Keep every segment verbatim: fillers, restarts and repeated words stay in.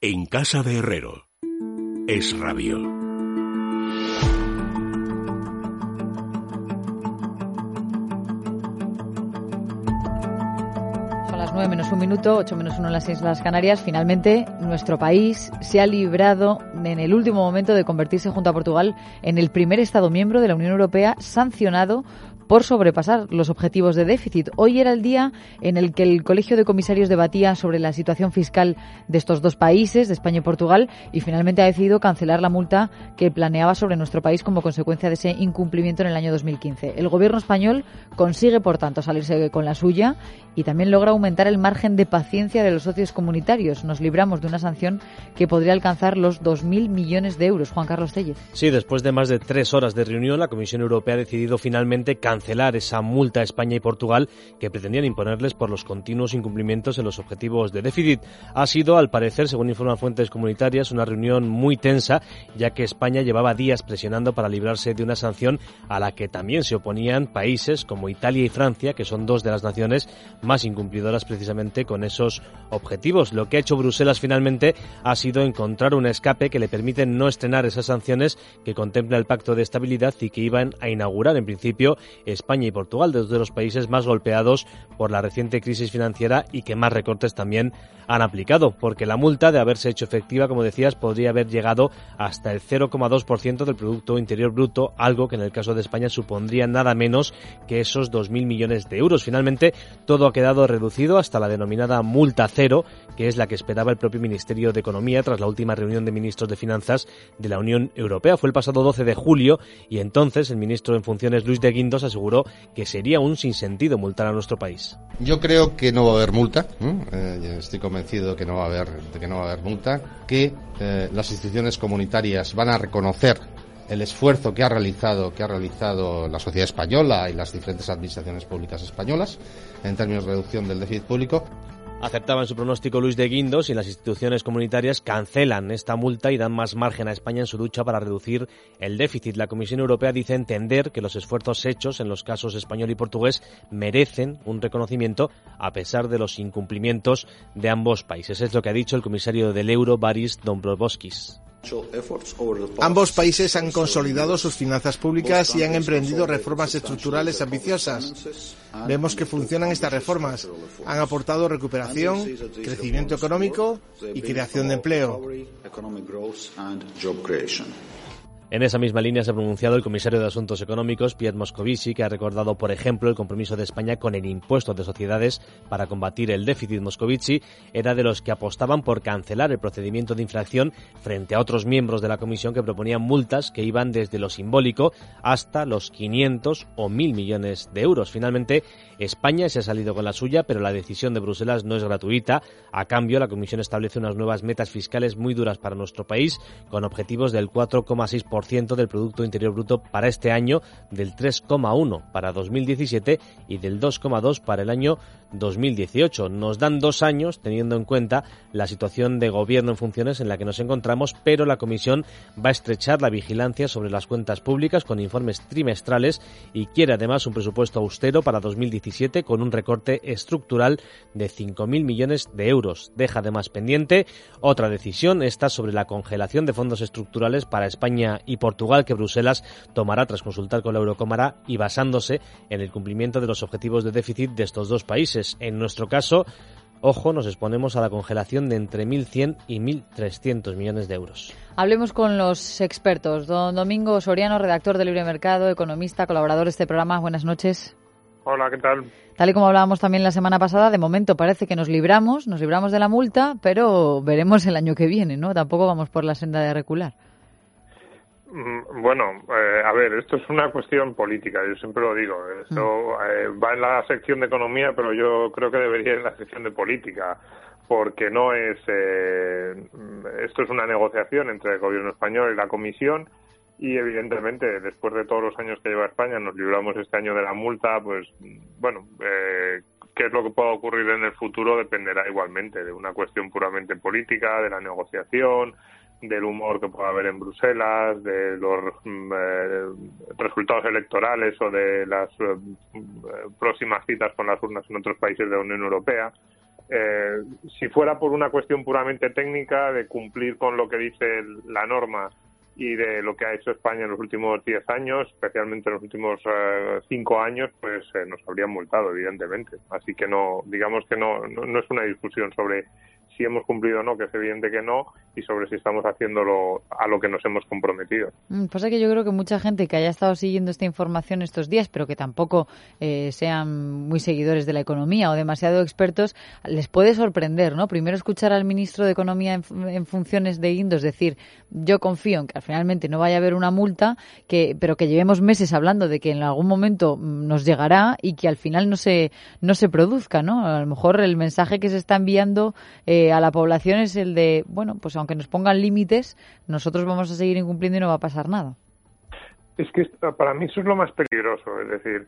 En casa de Herrero. Es Radio. Son las nueve menos un minuto, ocho menos uno en las Islas Canarias. Finalmente, nuestro país se ha librado en el último momento de convertirse junto a Portugal en el primer Estado miembro de la Unión Europea sancionado por sobrepasar los objetivos de déficit. Hoy era el día en el que el Colegio de Comisarios debatía sobre la situación fiscal de estos dos países, de España y Portugal, y finalmente ha decidido cancelar la multa que planeaba sobre nuestro país como consecuencia de ese incumplimiento en el año dos mil quince. El gobierno español consigue, por tanto, salirse con la suya y también logra aumentar el margen de paciencia de los socios comunitarios. Nos libramos de una sanción que podría alcanzar los dos mil millones de euros. Juan Carlos Tellez. Sí, después de más de tres horas de reunión, la Comisión Europea ha decidido finalmente cancelar cancelar esa multa a España y Portugal que pretendían imponerles por los continuos incumplimientos en los objetivos de déficit. Ha sido, al parecer, según informan fuentes comunitarias, una reunión muy tensa, ya que España llevaba días presionando para librarse de una sanción a la que también se oponían países como Italia y Francia, que son dos de las naciones más incumplidoras precisamente con esos objetivos. Lo que ha hecho Bruselas finalmente ha sido encontrar un escape que le permite no estrenar esas sanciones que contempla el Pacto de Estabilidad y que iban a inaugurar en principio España y Portugal, dos de los países más golpeados por la reciente crisis financiera y que más recortes también han aplicado, porque la multa, de haberse hecho efectiva, como decías, podría haber llegado hasta el cero coma dos por ciento del Producto Interior Bruto, algo que en el caso de España supondría nada menos que esos dos mil millones de euros. Finalmente, todo ha quedado reducido hasta la denominada multa cero, que es la que esperaba el propio Ministerio de Economía tras la última reunión de ministros de Finanzas de la Unión Europea. Fue el pasado doce de julio y entonces el ministro en funciones, Luis de Guindos, aseguró que sería un sinsentido multar a nuestro país. Yo creo que no va a haber multa, ¿eh? Estoy convencido de que no va a haber, de que no va a haber multa, que eh, las instituciones comunitarias van a reconocer el esfuerzo que ha realizado, que ha realizado la sociedad española y las diferentes administraciones públicas españolas en términos de reducción del déficit público. Acertaba en su pronóstico Luis de Guindos y las instituciones comunitarias cancelan esta multa y dan más margen a España en su lucha para reducir el déficit. La Comisión Europea dice entender que los esfuerzos hechos en los casos español y portugués merecen un reconocimiento a pesar de los incumplimientos de ambos países. Es lo que ha dicho el comisario del Euro, Varis Dombrovskis. Ambos países han consolidado sus finanzas públicas y han emprendido reformas estructurales ambiciosas. Vemos que funcionan estas reformas. Han aportado recuperación, crecimiento económico y creación de empleo. En esa misma línea se ha pronunciado el comisario de Asuntos Económicos, Pierre Moscovici, que ha recordado, por ejemplo, el compromiso de España con el impuesto de sociedades para combatir el déficit. Moscovici era de los que apostaban por cancelar el procedimiento de infracción frente a otros miembros de la comisión que proponían multas que iban desde lo simbólico hasta los quinientos o mil millones de euros. Finalmente, España se ha salido con la suya, pero la decisión de Bruselas no es gratuita. A cambio, la Comisión establece unas nuevas metas fiscales muy duras para nuestro país, con objetivos del cuatro coma seis por ciento del Producto Interior Bruto para este año, del tres coma uno para dos mil diecisiete y del dos coma dos para el año dos mil dieciocho. Nos dan dos años, teniendo en cuenta la situación de gobierno en funciones en la que nos encontramos, pero la Comisión va a estrechar la vigilancia sobre las cuentas públicas con informes trimestrales y quiere además un presupuesto austero para dos mil diecisiete con un recorte estructural de cinco mil millones de euros. Deja además pendiente otra decisión, esta sobre la congelación de fondos estructurales para España y Portugal, que Bruselas tomará tras consultar con la Eurocámara y basándose en el cumplimiento de los objetivos de déficit de estos dos países. En nuestro caso, ojo, nos exponemos a la congelación de entre mil cien y mil trescientos millones de euros. Hablemos con los expertos. Don Domingo Soriano, redactor de Libre Mercado, economista, colaborador de este programa. Buenas noches. Hola, ¿qué tal? Tal y como hablábamos también la semana pasada, de momento parece que nos libramos, nos libramos de la multa, pero veremos el año que viene, ¿no? Tampoco vamos por la senda de recular. Bueno, eh, a ver, esto es una cuestión política, yo siempre lo digo. Esto eh, va en la sección de economía, pero yo creo que debería ir en la sección de política, porque no es... Eh, esto es una negociación entre el gobierno español y la Comisión, y evidentemente, después de todos los años que lleva España, nos libramos este año de la multa, pues, bueno, eh, qué es lo que pueda ocurrir en el futuro dependerá igualmente de una cuestión puramente política, de la negociación, del humor que pueda haber en Bruselas, de los eh, resultados electorales o de las eh, próximas citas con las urnas en otros países de la Unión Europea. eh, si fuera por una cuestión puramente técnica de cumplir con lo que dice la norma y de lo que ha hecho España en los últimos diez años, especialmente en los últimos eh, cinco años, pues eh, nos habrían multado, evidentemente. Así que no, digamos que no, no, no es una discusión sobre si hemos cumplido o no, que es evidente que no, y sobre si estamos haciéndolo a lo que nos hemos comprometido. Pasa que yo creo que mucha gente que haya estado siguiendo esta información estos días, pero que tampoco eh, sean muy seguidores de la economía o demasiado expertos, les puede sorprender, ¿no? Primero escuchar al ministro de Economía en, en funciones de Guindos decir, yo confío en que finalmente no vaya a haber una multa, que pero que llevemos meses hablando de que en algún momento nos llegará y que al final no se no se produzca, ¿no? A lo mejor el mensaje que se está enviando eh, a la población es el de, bueno, pues aunque nos pongan límites, nosotros vamos a seguir incumpliendo y no va a pasar nada. Es que para mí eso es lo más peligroso, es decir,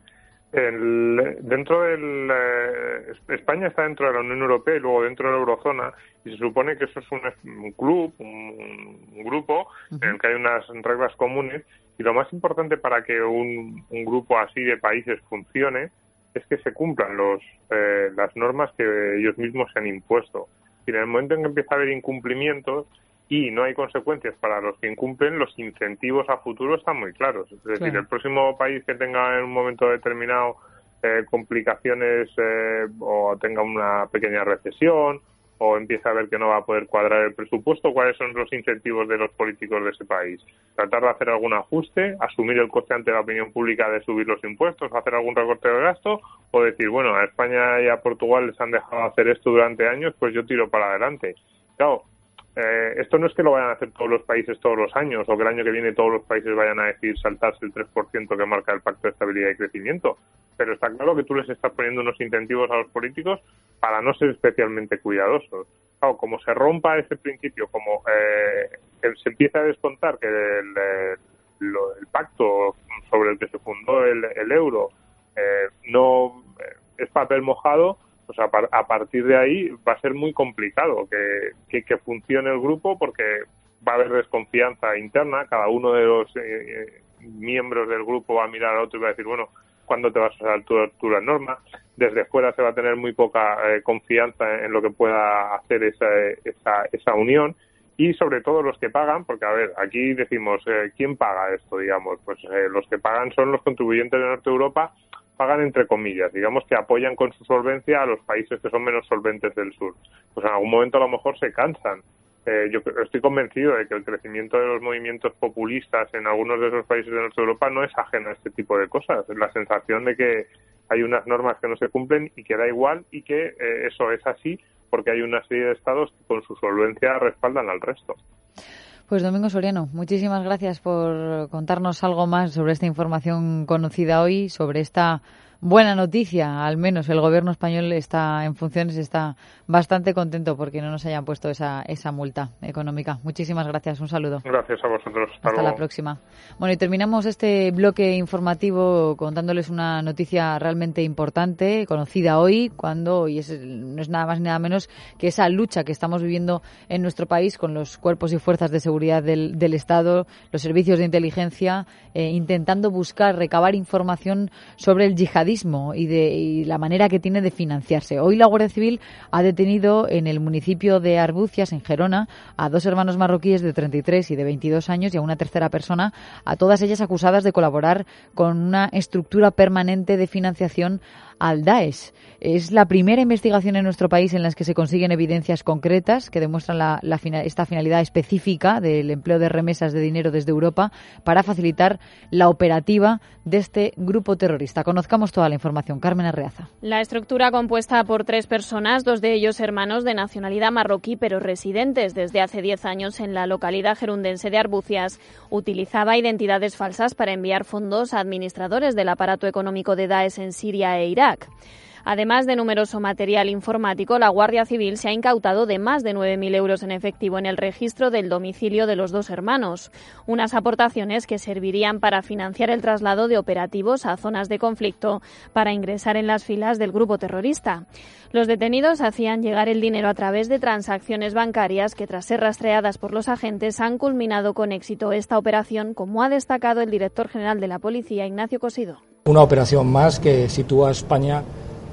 el, dentro del eh, España está dentro de la Unión Europea y luego dentro de la Eurozona, y se supone que eso es un, un club, un, un grupo uh-huh. en el que hay unas reglas comunes, y lo más importante para que un, un grupo así de países funcione es que se cumplan los eh, las normas que ellos mismos se han impuesto. Y en el momento en que empieza a haber incumplimientos y no hay consecuencias para los que incumplen, los incentivos a futuro están muy claros. Es decir, claro. El próximo país que tenga en un momento determinado eh, complicaciones eh, o tenga una pequeña recesión o empieza a ver que no va a poder cuadrar el presupuesto, ¿cuáles son los incentivos de los políticos de ese país? Tratar de hacer algún ajuste, asumir el coste ante la opinión pública de subir los impuestos, hacer algún recorte de gasto, o decir, bueno, a España y a Portugal les han dejado hacer esto durante años, pues yo tiro para adelante. Claro, eh, esto no es que lo vayan a hacer todos los países todos los años, o que el año que viene todos los países vayan a decidir saltarse el tres por ciento que marca el Pacto de Estabilidad y Crecimiento, pero está claro que tú les estás poniendo unos incentivos a los políticos para no ser especialmente cuidadosos. Claro, como se rompa ese principio, como eh, se empieza a descontar que el, el, el pacto sobre el que se fundó el, el euro eh, no eh, es papel mojado, pues a, a partir de ahí va a ser muy complicado que, que, que funcione el grupo, porque va a haber desconfianza interna, cada uno de los eh, miembros del grupo va a mirar al otro y va a decir, bueno, ¿cuándo te vas a saltar tú, tú las normas? Desde fuera se va a tener muy poca eh, confianza en lo que pueda hacer esa, esa, esa unión, y sobre todo los que pagan, porque a ver, aquí decimos, eh, ¿quién paga esto? Digamos, pues eh, los que pagan son los contribuyentes de Norte Europa, pagan entre comillas, digamos que apoyan con su solvencia a los países que son menos solventes del sur. Pues en algún momento a lo mejor se cansan. Eh, yo estoy convencido de que el crecimiento de los movimientos populistas en algunos de esos países de Norte Europa no es ajeno a este tipo de cosas. Es la sensación de que hay unas normas que no se cumplen y que da igual, y que eh, eso es así porque hay una serie de estados que con su solvencia respaldan al resto. Pues Domingo Soriano, muchísimas gracias por contarnos algo más sobre esta información conocida hoy, sobre esta buena noticia. Al menos el gobierno español está en funciones, está bastante contento porque no nos hayan puesto esa, esa multa económica. Muchísimas gracias, un saludo. Gracias a vosotros. Hasta, Hasta la próxima. Bueno, y terminamos este bloque informativo contándoles una noticia realmente importante, conocida hoy, cuando, y es, no es nada más ni nada menos que esa lucha que estamos viviendo en nuestro país con los cuerpos y fuerzas de seguridad del, del Estado, los servicios de inteligencia, eh, intentando buscar, recabar información sobre el yihadismo y de y la manera que tiene de financiarse. Hoy la Guardia Civil ha detenido en el municipio de Arbucias, en Gerona, a dos hermanos marroquíes de treinta y tres y de veintidós años y a una tercera persona, a todas ellas acusadas de colaborar con una estructura permanente de financiación al Daesh. Es la primera investigación en nuestro país en la que se consiguen evidencias concretas que demuestran la, la, esta finalidad específica del empleo de remesas de dinero desde Europa para facilitar la operativa de este grupo terrorista. Conozcamos toda la información. Carmen Arreaza. La estructura, compuesta por tres personas, dos de ellos hermanos de nacionalidad marroquí pero residentes desde hace diez años en la localidad gerundense de Arbucias, utilizaba identidades falsas para enviar fondos a administradores del aparato económico de Daesh en Siria e Irak. Además de numeroso material informático, la Guardia Civil se ha incautado de más de nueve mil euros en efectivo en el registro del domicilio de los dos hermanos, unas aportaciones que servirían para financiar el traslado de operativos a zonas de conflicto para ingresar en las filas del grupo terrorista. Los detenidos hacían llegar el dinero a través de transacciones bancarias que, tras ser rastreadas por los agentes, han culminado con éxito esta operación, como ha destacado el director general de la Policía, Ignacio Cosido. Una operación más que sitúa a España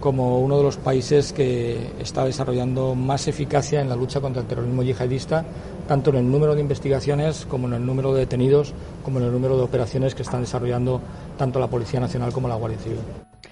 como uno de los países que está desarrollando más eficacia en la lucha contra el terrorismo yihadista, tanto en el número de investigaciones como en el número de detenidos, como en el número de operaciones que están desarrollando tanto la Policía Nacional como la Guardia Civil.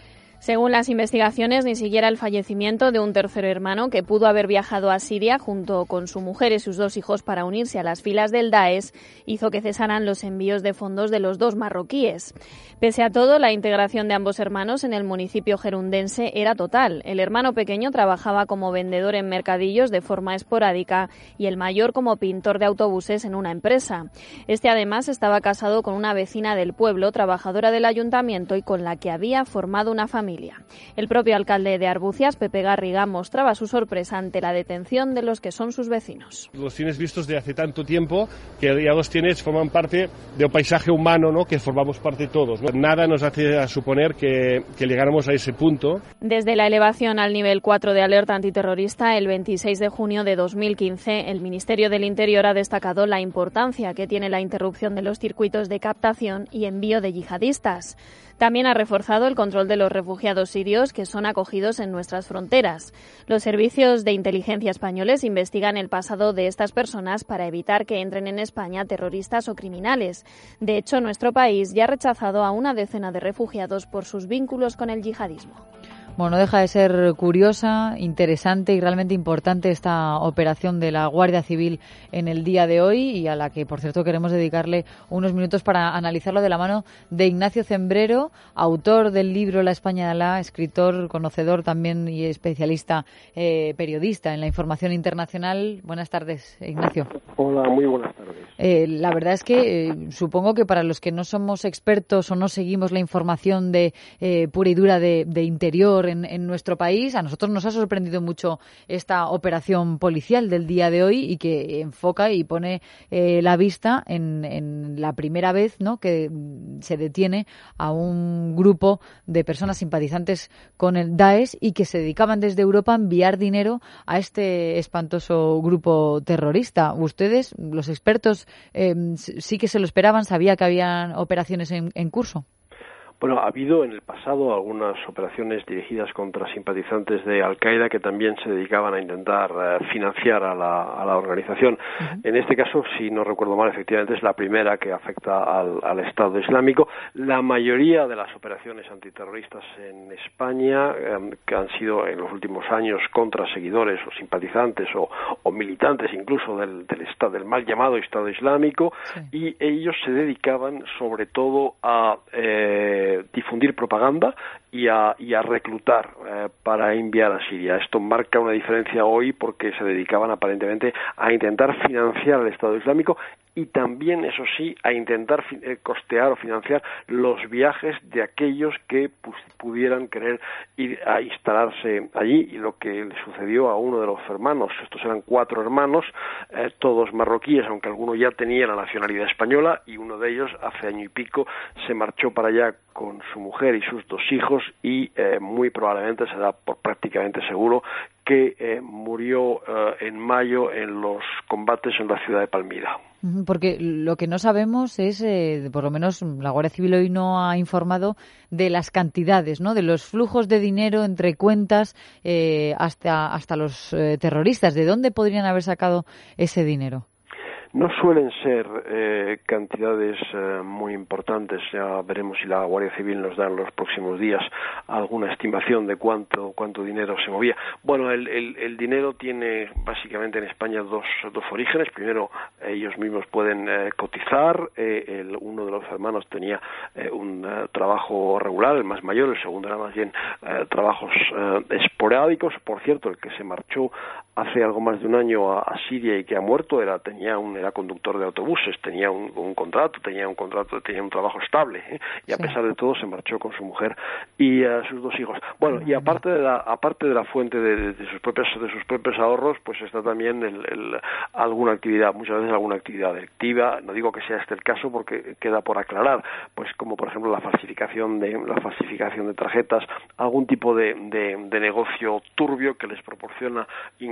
Según las investigaciones, ni siquiera el fallecimiento de un tercer hermano que pudo haber viajado a Siria junto con su mujer y sus dos hijos para unirse a las filas del Daesh hizo que cesaran los envíos de fondos de los dos marroquíes. Pese a todo, la integración de ambos hermanos en el municipio gerundense era total. El hermano pequeño trabajaba como vendedor en mercadillos de forma esporádica y el mayor como pintor de autobuses en una empresa. Este además estaba casado con una vecina del pueblo, trabajadora del ayuntamiento y con la que había formado una familia. El propio alcalde de Arbucias, Pepe Garriga, mostraba su sorpresa ante la detención de los que son sus vecinos. Los tienes vistos de hace tanto tiempo que ya los tienes, forman parte de un paisaje humano, ¿no?, que formamos parte todos, ¿no? Nada nos hace a suponer que, que llegáramos a ese punto. Desde la elevación al nivel cuatro de alerta antiterrorista el veintiséis de junio de dos mil quince, el Ministerio del Interior ha destacado la importancia que tiene la interrupción de los circuitos de captación y envío de yihadistas. También ha reforzado el control de los refugiados sirios que son acogidos en nuestras fronteras. Los servicios de inteligencia españoles investigan el pasado de estas personas para evitar que entren en España terroristas o criminales. De hecho, nuestro país ya ha rechazado a una decena de refugiados por sus vínculos con el yihadismo. Bueno, no deja de ser curiosa, interesante y realmente importante esta operación de la Guardia Civil en el día de hoy y a la que, por cierto, queremos dedicarle unos minutos para analizarlo de la mano de Ignacio Zembrero, autor del libro La España de Alá, escritor, conocedor también y especialista, eh, periodista en la información internacional. Buenas tardes, Ignacio. Hola, muy buenas tardes. Eh, la verdad es que eh, supongo que para los que no somos expertos o no seguimos la información de eh, pura y dura de, de interior En, en nuestro país, a nosotros nos ha sorprendido mucho esta operación policial del día de hoy y que enfoca y pone eh, la vista en, en la primera vez, ¿no?, que se detiene a un grupo de personas simpatizantes con el Daesh y que se dedicaban desde Europa a enviar dinero a este espantoso grupo terrorista. Ustedes, los expertos, eh, sí que se lo esperaban, sabía que habían operaciones en, en curso. Bueno, ha habido en el pasado algunas operaciones dirigidas contra simpatizantes de Al-Qaeda que también se dedicaban a intentar uh, financiar a la, a la organización. Uh-huh. En este caso, si no recuerdo mal, efectivamente es la primera que afecta al, al Estado Islámico. La mayoría de las operaciones antiterroristas en España, um, que han sido en los últimos años contra seguidores o simpatizantes o, o militantes incluso del, del, estado, del mal llamado Estado Islámico, sí. Y ellos se dedicaban sobre todo a Eh, difundir propaganda y a, y a reclutar eh, para enviar a Siria. Esto marca una diferencia hoy porque se dedicaban aparentemente a intentar financiar al Estado Islámico y también, eso sí, a intentar fi- eh, costear o financiar los viajes de aquellos que pues, pudieran querer ir a instalarse allí. Y lo que le sucedió a uno de los hermanos, estos eran cuatro hermanos, eh, todos marroquíes, aunque alguno ya tenía la nacionalidad española, y uno de ellos hace año y pico se marchó para allá con su mujer y sus dos hijos y eh, muy probablemente se da por prácticamente seguro que eh, murió eh, en mayo en los combates en la ciudad de Palmira. Porque lo que no sabemos es, eh, por lo menos la Guardia Civil hoy no ha informado de las cantidades, ¿no?, de los flujos de dinero entre cuentas eh, hasta, hasta los eh, terroristas. ¿De dónde podrían haber sacado ese dinero? No suelen ser eh, cantidades eh, muy importantes. Ya veremos si la Guardia Civil nos da en los próximos días alguna estimación de cuánto cuánto dinero se movía. Bueno, el, el, el dinero tiene básicamente en España dos, dos orígenes. Primero, ellos mismos pueden eh, cotizar. Eh, el, uno de los hermanos tenía eh, un eh, trabajo regular, el más mayor. El segundo era más bien eh, trabajos eh, esporádicos. Por cierto, el que se marchó hace algo más de un año a, a Siria y que ha muerto era tenía un era conductor de autobuses, tenía un, un contrato, tenía un contrato, tenía un trabajo estable, ¿eh? Y a sí. pesar de todo se marchó con su mujer y uh, sus dos hijos. Bueno, y aparte de la aparte de la fuente de, de sus propios de sus propios ahorros, pues está también el, el, alguna actividad, muchas veces alguna actividad delictiva. No digo que sea este el caso porque queda por aclarar, pues como por ejemplo la falsificación de la falsificación de tarjetas, algún tipo de, de, de negocio turbio que les proporciona in,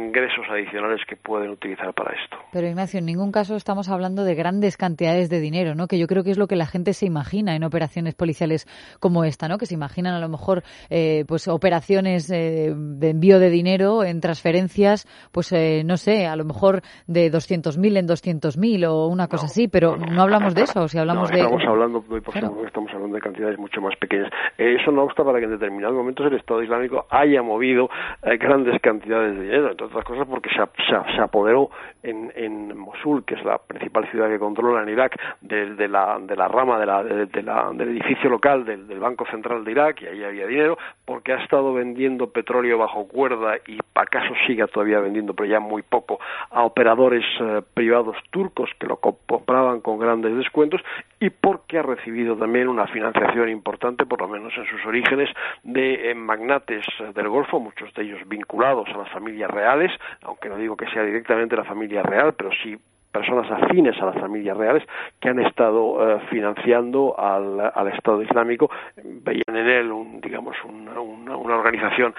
ingresos adicionales que pueden utilizar para esto. Pero Ignacio, en ningún caso estamos hablando de grandes cantidades de dinero, ¿no? Que yo creo que es lo que la gente se imagina en operaciones policiales como esta, ¿no? Que se imaginan a lo mejor eh, pues operaciones eh, de envío de dinero en transferencias, pues eh, no sé, a lo mejor de doscientos mil en doscientos mil o una cosa no. así, pero no hablamos de eso, si hablamos no, estamos de... Hablando, por claro. estamos hablando de cantidades mucho más pequeñas. Eh, eso no obsta para que en determinados momentos el Estado Islámico haya movido eh, grandes cantidades de dinero, entre otras cosas porque se, se, se apoderó en, en Mosul, que es la principal ciudad que controla en Irak, de, de, la, de la rama de la, de, de la, del edificio local del, del Banco Central de Irak, y ahí había dinero, porque ha estado vendiendo petróleo bajo cuerda y acaso siga todavía vendiendo, pero ya muy poco, a operadores eh, privados turcos que lo compraban con grandes descuentos, y porque ha recibido también una financiación importante, por lo menos en sus orígenes, de eh, magnates del Golfo, muchos de ellos vinculados a las familias reales, aunque no digo que sea directamente la familia real, pero sí personas afines a las familias reales que han estado eh, financiando al, al Estado Islámico. Veían en él, un, digamos, una, una, una organización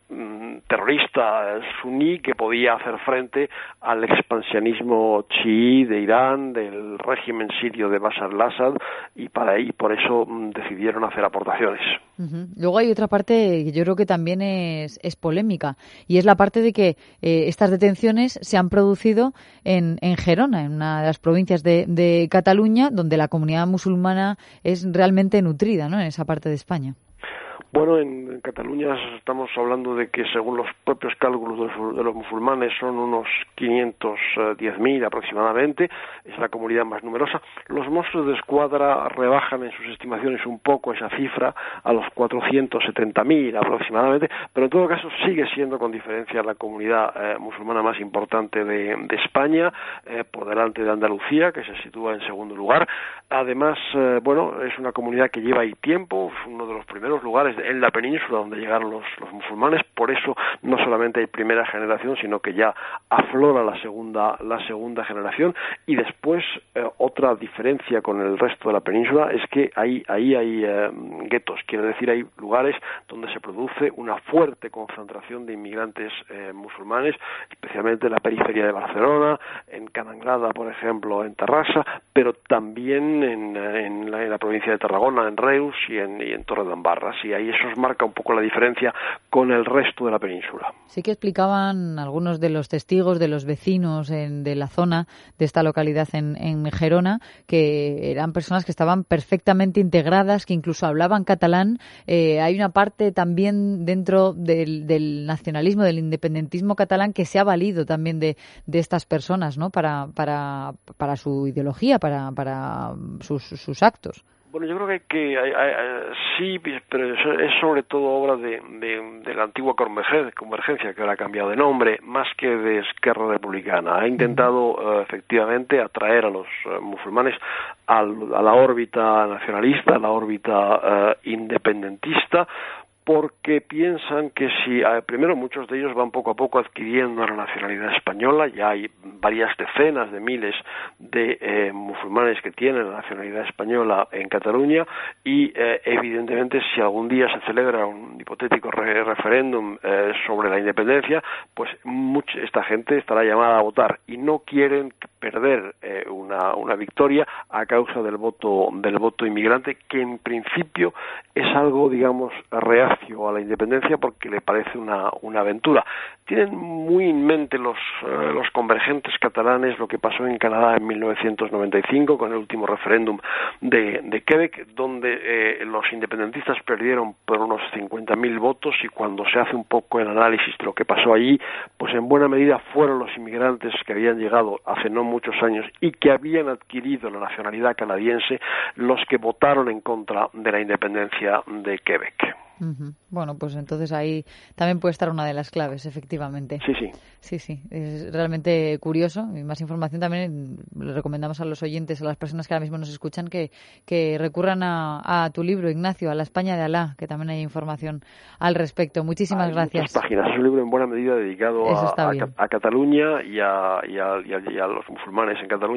terrorista suní que podía hacer frente al expansionismo chií de Irán, del régimen sirio de Bashar al-Assad, y para ahí por eso decidieron hacer aportaciones. Uh-huh. Luego hay otra parte que yo creo que también es, es polémica, y es la parte de que eh, estas detenciones se han producido en, en Gerona, en una de las provincias de, de Cataluña, donde la comunidad musulmana es realmente nutrida, ¿no?, en esa parte de España. Bueno, en, en Cataluña estamos hablando de que según los propios cálculos de los, de los musulmanes son unos quinientos diez mil aproximadamente, es la comunidad más numerosa. Los Mossos de Escuadra rebajan en sus estimaciones un poco esa cifra a los cuatrocientos setenta mil aproximadamente, pero en todo caso sigue siendo con diferencia la comunidad eh, musulmana más importante de, de España, eh, por delante de Andalucía, que se sitúa en segundo lugar. Además, eh, bueno, es una comunidad que lleva ahí tiempo, es uno de los primeros lugares en la península donde llegaron los, los musulmanes, por eso no solamente hay primera generación, sino que ya aflora la segunda la segunda generación. Y después eh, otra diferencia con el resto de la península es que ahí, ahí hay eh, guetos, quiere decir hay lugares donde se produce una fuerte concentración de inmigrantes eh, musulmanes, especialmente en la periferia de Barcelona, en Cananglada, por ejemplo, en Terrassa, pero también en, en, la, en la provincia de Tarragona, en Reus y en, y en Torredembarra. Sí, ahí eso marca un poco la diferencia con el resto de la península. Sí que explicaban algunos de los testigos, de los vecinos en, de la zona, de esta localidad en, en Gerona, que eran personas que estaban perfectamente integradas, que incluso hablaban catalán. Eh, hay una parte también dentro del, del nacionalismo, del independentismo catalán, que se ha valido también de, de estas personas, ¿no?, para, para, para su ideología, para, para sus, sus actos. Bueno, yo creo que, que hay, hay, sí, pero es sobre todo obra de, de, de la antigua Convergencia, que ahora ha cambiado de nombre, más que de Esquerra Republicana. Ha intentado uh, efectivamente atraer a los uh, musulmanes al, a la órbita nacionalista, a la órbita uh, independentista, porque piensan que si, eh, primero muchos de ellos van poco a poco adquiriendo la nacionalidad española, ya hay varias decenas de miles de eh, musulmanes que tienen la nacionalidad española en Cataluña, y eh, evidentemente si algún día se celebra un hipotético re- referéndum eh, sobre la independencia, pues mucha, esta gente estará llamada a votar, y no quieren perder eh, una, una victoria a causa del voto del voto inmigrante, que en principio es algo, digamos, real a la independencia, porque le parece una, una aventura. Tienen muy en mente los, eh, los convergentes catalanes lo que pasó en Canadá en mil novecientos noventa y cinco con el último referéndum de, de Quebec, donde eh, los independentistas perdieron por unos cincuenta mil votos, y cuando se hace un poco el análisis de lo que pasó allí, pues en buena medida fueron los inmigrantes que habían llegado hace no muchos años y que habían adquirido la nacionalidad canadiense los que votaron en contra de la independencia de Quebec. Uh-huh. Bueno, pues entonces ahí también puede estar una de las claves, efectivamente. Sí, sí. Sí, sí, es realmente curioso. Y más información también le recomendamos a los oyentes, a las personas que ahora mismo nos escuchan, que, que recurran a, a tu libro, Ignacio, a la España de Alá, que también hay información al respecto. Muchísimas hay gracias. Muchas páginas. Es un libro en buena medida dedicado a, a, a Cataluña y a, y, a, y, a, y a los musulmanes en Cataluña,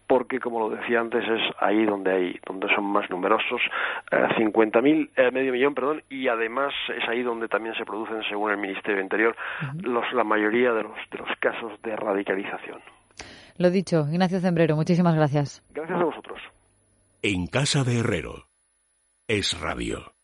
porque, como lo decía antes, es ahí donde hay, donde son más numerosos, eh, cincuenta mil, eh, medio millón, perdón, y además es ahí donde también se producen, según el Ministerio de Interior, uh-huh. los, la mayoría de los, de los casos de radicalización. Lo dicho, Ignacio Cembrero, muchísimas gracias. Gracias a vosotros. En casa de Herrero, Es Radio.